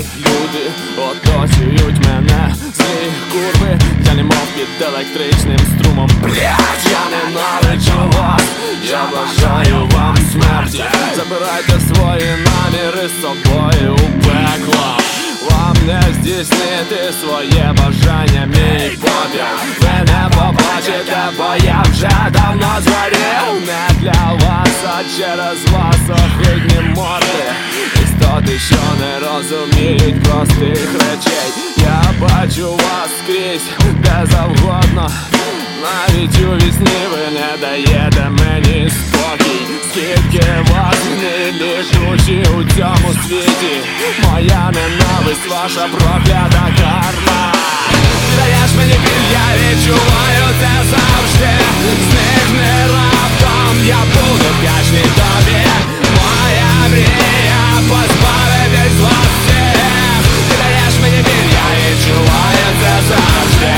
люди оточують мене, злі курви, я немов під електричним струмом. Блять, я ненавиджу вас, я бажаю вам смерті. Забирайте свої наміри з собою у пекло. Вам не здійснити своє бажання, мій попіл. Ви не побачите, бо я вже давно згорів. Не для вас, а через вас огидні морди. Істоти, що не розуміють простих речей. Я бачу вас скрізь, де завгодно. Навіть у вісні ви не даєте мені спокій. Скільки вас гнилі душі у цьому світі. Моя ненависть, ваша проклята карма. Ти даєш мені біль, я відчуваю це завжди. Зникни раптом, я буду вдячний тобі. Моя мрія позбавитись вас всіх. Ти даєш мені біль, я відчуваю це завжди.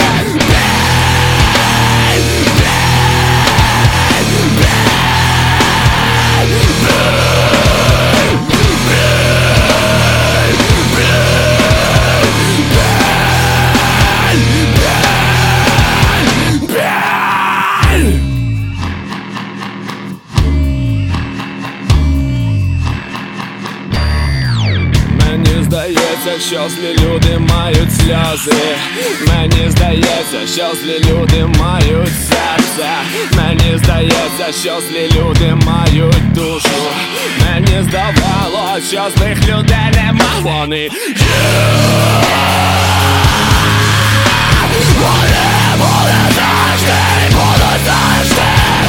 Мені здається, що злі люди мають сльози. Мені здається, що злі люди мають серце. Мені здається, що злі люди мають душу. Мені здавалось, що злих людей нема. Вони будуть завжди, будуть завжди.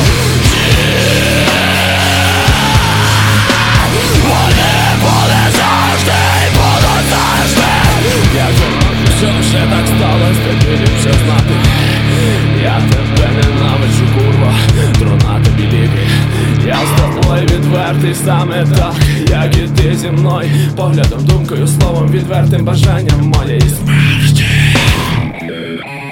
Що вже так сталося, тобі ліпше знати. Я тебе ненавиджу, курва, труна тобі ліки. Я з тобою відвертий саме так, як і ти зі мною. Поглядом, думкою, словом, відвертим бажанням моєї смерті.